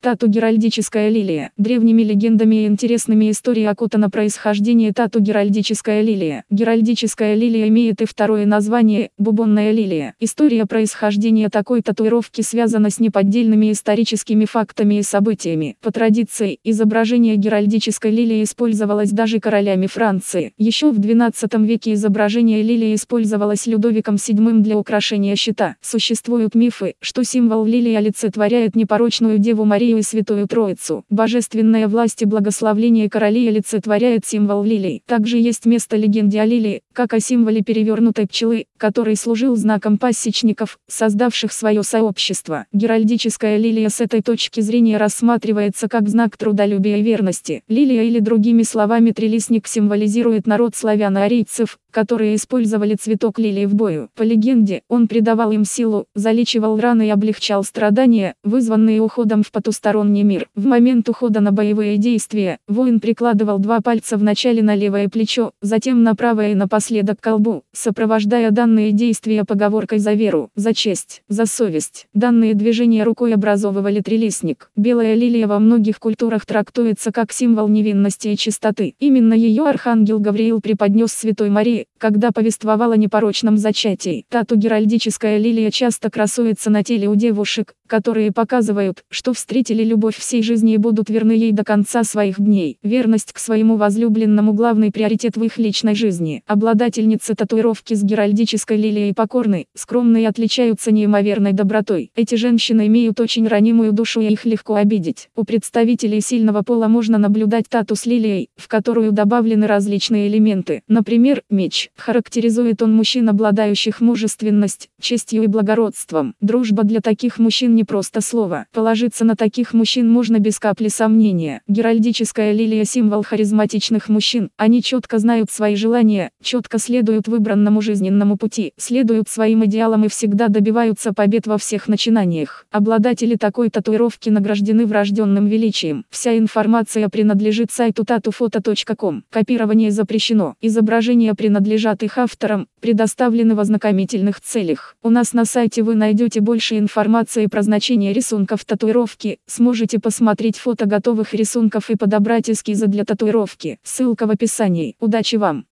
Тату геральдическая лилия. Древними легендами и интересными историей окутано происхождение тату геральдическая лилия. Геральдическая лилия имеет и второе название – бубонная лилия. История происхождения такой татуировки связана с неподдельными историческими фактами и событиями. По традиции, изображение геральдической лилии использовалось даже королями Франции. Еще в XII веке изображение лилии использовалось Людовиком VII для украшения щита. Существуют мифы, что символ лилии олицетворяет непорочную Деву Марию и Святую Троицу. Божественная власть и благословление королей олицетворяет символ лилии. Также есть место легенде о лилии, как о символе перевернутой пчелы, который служил знаком пасечников, создавших свое сообщество. Геральдическая лилия с этой точки зрения рассматривается как знак трудолюбия и верности. Лилия, или другими словами трилистник, символизирует народ славяно-арийцев, которые использовали цветок лилии в бою. По легенде, он придавал им силу, залечивал раны и облегчал страдания, вызванные уходом в потусторонний мир. В момент ухода на боевые действия, воин прикладывал два пальца вначале на левое плечо, затем на правое и напоследок к колбу, сопровождая данные действия поговоркой «за веру», «за честь», «за совесть». Данные движения рукой образовывали трилистник. Белая лилия во многих культурах трактуется как символ невинности и чистоты. Именно ее архангел Гавриил преподнес Святой Марии, когда повествовал о непорочном зачатии. Тату геральдическая лилия часто красуется на теле у девушек, которые показывают, что встретили любовь всей жизни и будут верны ей до конца своих дней. Верность к своему возлюбленному – главный приоритет в их личной жизни. Обладательницы татуировки с геральдической лилией покорны, скромны и отличаются неимоверной добротой. Эти женщины имеют очень ранимую душу, и их легко обидеть. У представителей сильного пола можно наблюдать тату с лилией, в которую добавлены различные элементы. Например, меч. Характеризует он мужчин, обладающих мужественностью, честью и благородством. Дружба для таких мужчин не просто слово. Положиться на таких мужчин можно без капли сомнения. Геральдическая лилия – символ харизматичных мужчин. Они четко знают свои желания, четко следуют выбранному жизненному пути, следуют своим идеалам и всегда добиваются побед во всех начинаниях. Обладатели такой татуировки награждены врожденным величием. Вся информация принадлежит сайту tatufoto.com. Копирование запрещено. Изображения принадлежат их авторам, предоставлены в ознакомительных целях. У нас на сайте вы найдете больше информации про значение рисунков татуировки, сможете посмотреть фото готовых рисунков и подобрать эскизы для татуировки. Ссылка в описании. Удачи вам!